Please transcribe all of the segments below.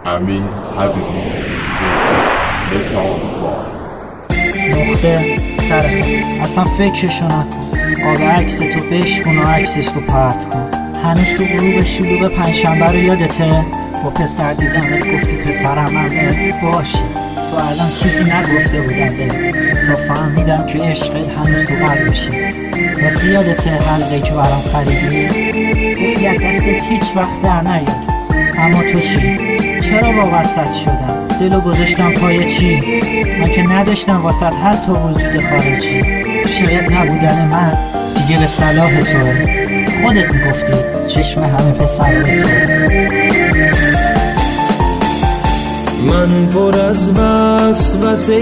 امین حبیبی نقطه سر اصلا فکرشو نکن. آب عکس تو بشکن و عکسش رو پرت کن. هنوز تو غروب شلوغ پنجشنبه رو یادته؟ با پسر دیدمت گفتی پسرم همه باشی. تو الان چیزی نگفته بودم بهت تا فهمیدم که عشقت هنوز تو قلبشه. بس یادته حلقه‌ای که برام خریدی؟ گفتی از دستت هیچ وقت در نیاد. اما تو چی؟ چرا وابستت شدم؟ دلو گذاشتم پای چی؟ من که نداشتم واسط حتی وجود خارجی. شاید نبودن من دیگه به صلاح توه. خودت میگفتی چشم همه پسرهای توه. من پر از وسوسه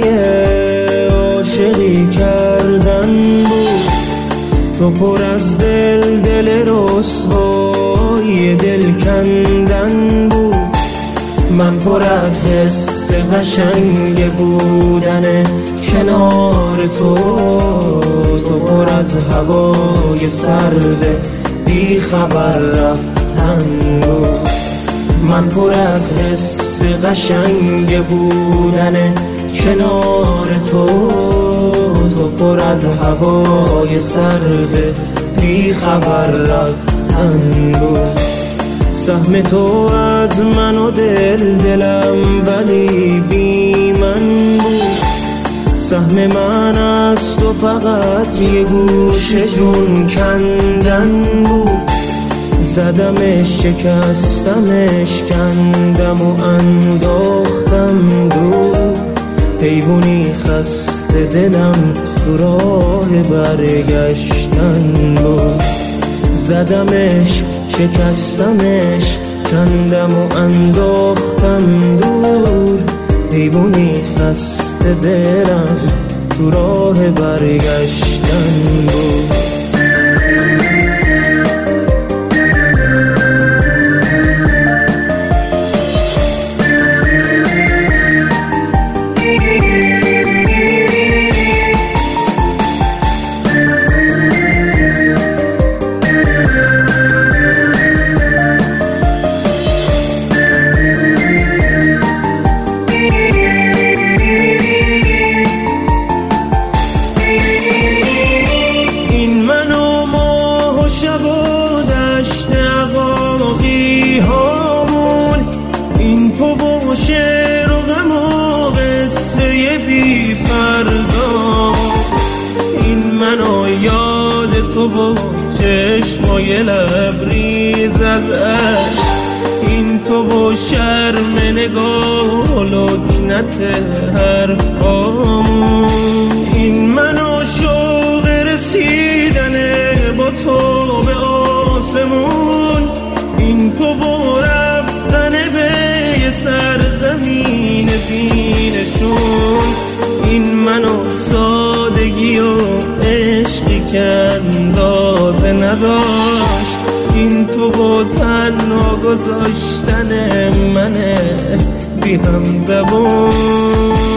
عاشقی کردن بود، تو پر از دل رسوای دل کندن بود. من پر از حس قشنگ بودن کنار تو پر از هوای سرد بی خبر رفتن بود. من پر از حس قشنگ بودن کنار تو پر از هوای سرد بی خبر رفتن بود. سهم تو از من و دلم ولی بی من بود. سهم من از تو فقط یه گوشه جون کندن بود. زدمش شکستمش کندم و انداختم دور. حیوانی خسته دلم تو راه برگشتن بود. زدمش شکستمش کندم و انداختم دور. حیوانی خسته دلم تو راه برگشتن بود. شعر و غم و قصه بی فردا، این منو یاد تو و چشمای لبریز از عشق، این تو و شرم نگاه و لکنت حرفامون، این منو شوق رسیدن با تو به آسمون، این تو و رفتن به سرزمین بینشون، این منو سادگی و عشقی که اندازه نداشت، این تو با تنها گذاشتن منه بی هم زبون.